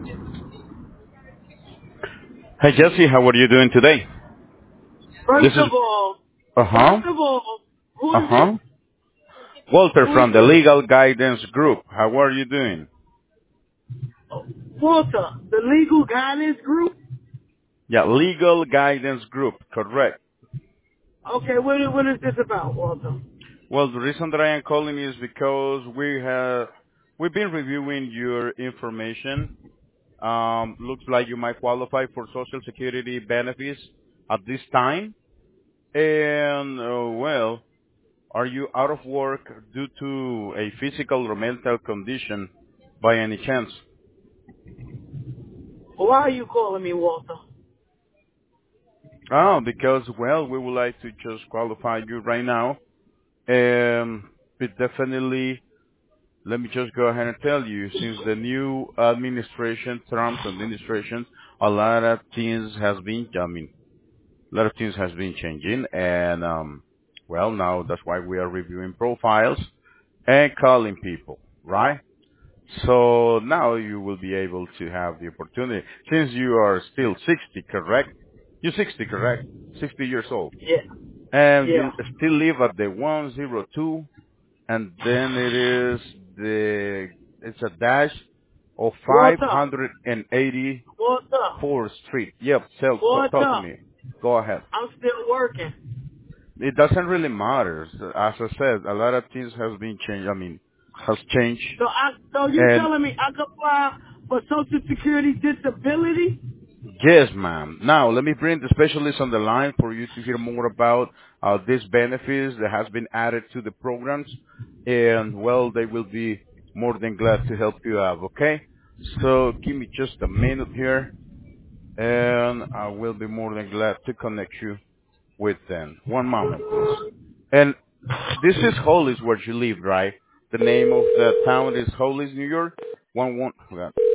Hi Jesse, how are you doing today? This First is of all, uh huh who uh is this? huh Walter Who is from the this? Legal Guidance Group. How are you doing? Walter, the legal guidance group. Yeah, Legal Guidance Group, correct. Okay, what is this about, Walter? Well, the reason that I am calling is because we've been reviewing your information. Looks like you might qualify for Social Security benefits at this time. And well, are you out of work due to a physical or mental condition by any chance? Why are you calling me, Walter? Oh, because, well, we would like to just qualify you right now. But definitely, let me just go ahead and tell you, since the new administration, Trump's administration, a lot of things has been, a lot of things has been changing. And, well, now that's why we are reviewing profiles and calling people, right? So now you will be able to have the opportunity. Since you are still 60, correct? You're 60, correct? 60 years old. Yeah, And yeah. you still live at the 102, and then it's a dash of Walter, 584th Walter, Street. Yep, talk to Walter. me. Go ahead. I'm still working. It doesn't really matter. As I said, a lot of things has been changed. Has changed. So you And telling me I could apply for Social Security disability? yes, ma'am. Now, let me bring the specialist on the line for you to hear more about these benefits that has been added to the programs. And, well, they will be more than glad to help you out, okay? So give me just a minute here, and I will be more than glad to connect you with them. One moment, please. And this is Hollis where you live, right? The name of the town is Hollis, New York? One.